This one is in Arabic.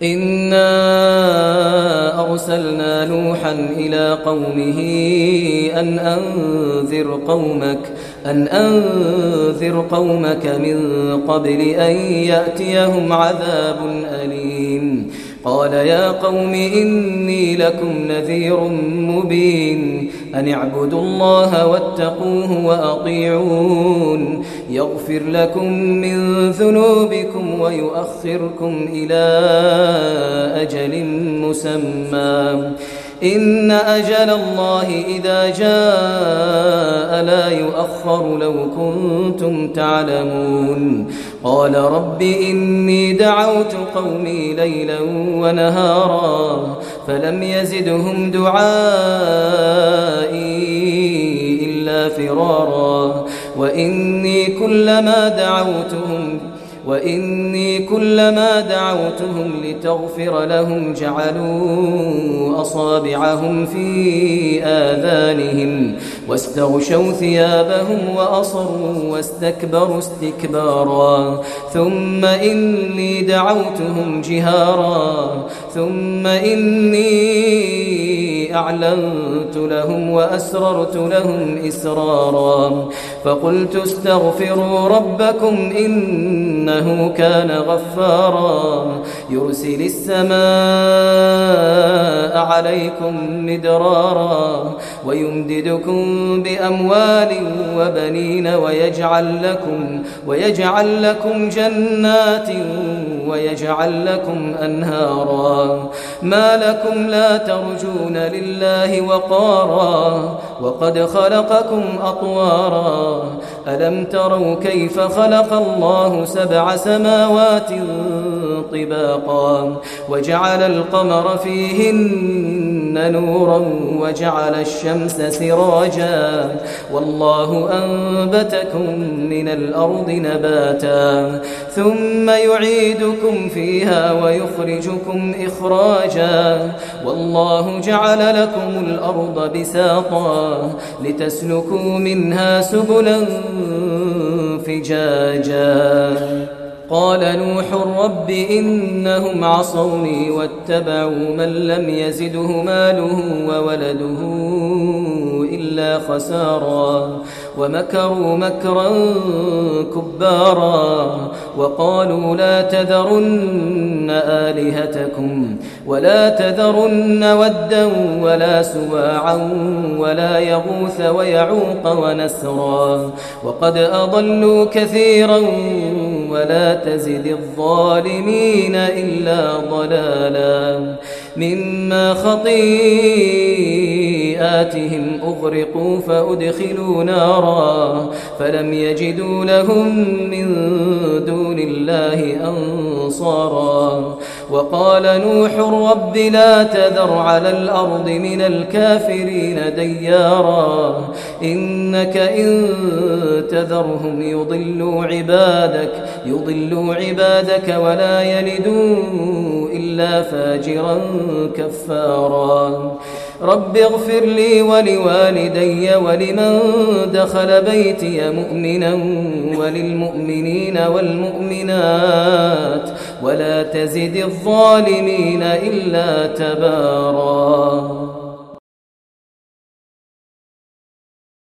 إنا أرسلنا نوحا إلى قومه أن أنذر قومك من قبل أن يأتيهم عذاب أليم. قال يا قوم إني لكم نذير مبين أن اعبدوا الله واتقوه وأطيعون يغفر لكم من ذنوبكم ويؤخركم إلى أجل مسمى إن أجل الله إذا جاء لا يؤخر لو كنتم تعلمون. قال رب إني دعوت قومي ليلا ونهارا فلم يزدهم دعائي إلا فرارا وإني كلما دعوتهم لتغفر لهم جعلوا أصابعهم في آذانهم واستغشوا ثيابهم وأصروا واستكبروا استكبارا ثم إني دعوتهم جهارا ثم إني أعلنت لهم وأسررت لهم إسرارا فقلت استغفروا ربكم إنه كان غفارا يرسل السماء عليكم مدرارا ويمددكم بأموال وبنين ويجعل لكم جنات ويجعل لكم أنهارا ما لكم لا ترجون لله وقارا وقد خلقكم أطوارا ألم تروا كيف خلق الله 7 سماوات طباقا وجعل القمر فيهن نورا وجعل الشمس سراجا والله أنبتكم من الأرض نباتا ثم يعيدكم فيها ويخرجكم إخراجا والله جعل لكم الأرض بساطا لتسلكوا منها سبلا فجاجا. قال نوح رب إنهم عصوني واتبعوا من لم يزده ماله وولده إلا خسارا ومكروا مكرا كبارا وقالوا لا تذرن آلهتكم ولا تذرن ودا ولا سواعا ولا يغوث ويعوق ونسرا وقد أضلوا كثيرا ولا تزد الظالمين إلا ضلالا مما خطيئاتهم أغرقوا فأدخلوا نارا فلم يجدوا لهم من دون الله أنصارا وقال نوح رب لا تذر على الأرض من الكافرين ديارا إنك إن تذرهم يضلوا عبادك ولا يلدوا إلا فاجرا كفارا رب اغفر لي ولوالدي ولمن دخل بيتي مؤمنا وللمؤمنين والمؤمنات ولا تزد الظالمين إلا تبارا.